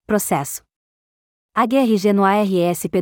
Processo. AGRG no ARSP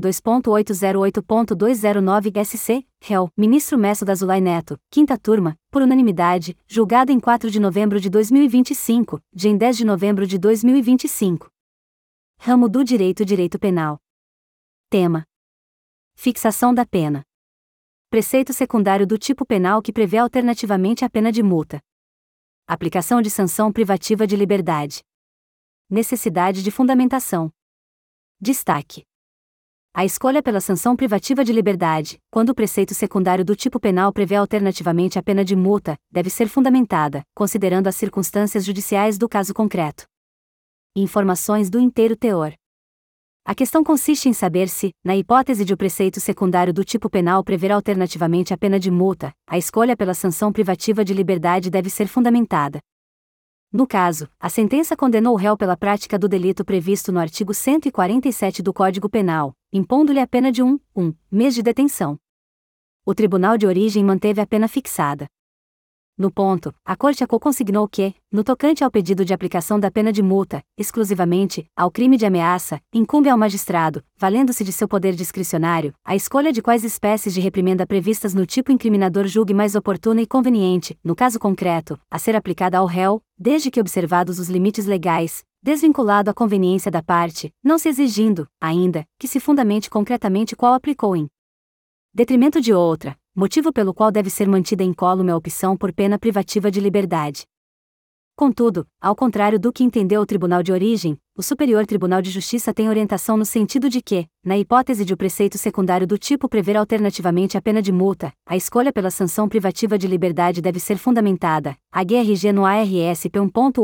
2.808.209 réu, Ministro Messoud Azulay Neto, 5ª Turma, por unanimidade, julgado em 4 de novembro de 2025, em 10 de novembro de 2025. Ramo do Direito Penal. Tema: fixação da pena. Preceito secundário do tipo penal que prevê alternativamente a pena de multa. Aplicação de sanção privativa de liberdade. Necessidade de fundamentação. Destaque: a escolha pela sanção privativa de liberdade, quando o preceito secundário do tipo penal prevê alternativamente a pena de multa, deve ser fundamentada, considerando as circunstâncias judiciais do caso concreto. Informações do inteiro teor. A questão consiste em saber se, na hipótese de o preceito secundário do tipo penal prever alternativamente a pena de multa, a escolha pela sanção privativa de liberdade deve ser fundamentada. No caso, a sentença condenou o réu pela prática do delito previsto no artigo 147 do Código Penal, impondo-lhe a pena de um mês de detenção. O tribunal de origem manteve a pena fixada. No ponto, a Corte consignou que, no tocante ao pedido de aplicação da pena de multa, exclusivamente, ao crime de ameaça, incumbe ao magistrado, valendo-se de seu poder discricionário, a escolha de quais espécies de reprimenda previstas no tipo incriminador julgue mais oportuna e conveniente, no caso concreto, a ser aplicada ao réu, desde que observados os limites legais, desvinculado à conveniência da parte, não se exigindo, ainda, que se fundamente concretamente qual aplicou em detrimento de outra, motivo pelo qual deve ser mantida incólume a opção por pena privativa de liberdade. Contudo, ao contrário do que entendeu o Tribunal de Origem, o Superior Tribunal de Justiça tem orientação no sentido de que, na hipótese de o preceito secundário do tipo prever alternativamente a pena de multa, a escolha pela sanção privativa de liberdade deve ser fundamentada, AGRG no ARSP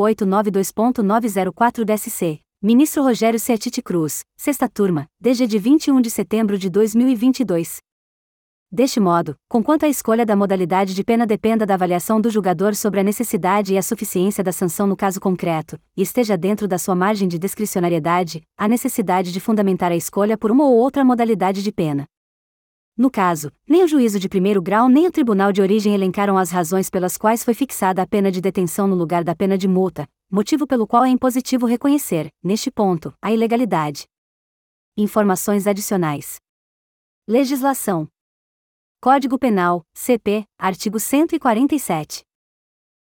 1.892.904 DSC. Ministro Rogério Cetiti Cruz, 6ª Turma, DG de 21 de setembro de 2022. Deste modo, conquanto a escolha da modalidade de pena dependa da avaliação do julgador sobre a necessidade e a suficiência da sanção no caso concreto, e esteja dentro da sua margem de discricionariedade, há necessidade de fundamentar a escolha por uma ou outra modalidade de pena. No caso, nem o juízo de primeiro grau nem o tribunal de origem elencaram as razões pelas quais foi fixada a pena de detenção no lugar da pena de multa, motivo pelo qual é impositivo reconhecer, neste ponto, a ilegalidade. Informações adicionais. Legislação. Código Penal, CP, artigo 147.